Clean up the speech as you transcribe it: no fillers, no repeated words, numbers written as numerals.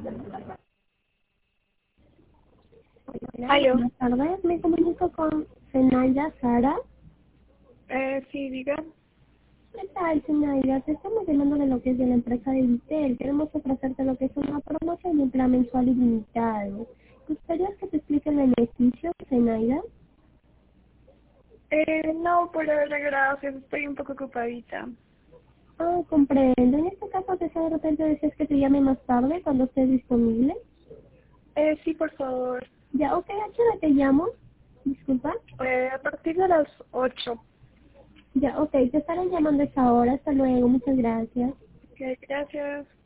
Hola, Aló. buenas tardes. Me comunico con Zenaida Sara. Sí, diga. ¿Qué tal, Zenaida? Te estamos llamando de lo que es de la empresa de Vitel. Queremos ofrecerte lo que es una promoción de un plan mensual ilimitado. ¿Gustaría que te explique el beneficio, Zenaida? No, por ahora gracias, estoy un poco ocupadita. Ah, comprendo. En este caso, ¿desea de repente deseas que te llame más tarde cuando estés disponible? Sí, por favor. Ya, ok, ¿a qué hora te llamo? Disculpa. A partir de las 8. Ya, ok, te estaré llamando a esa hora. Hasta luego, muchas gracias. Ok, gracias.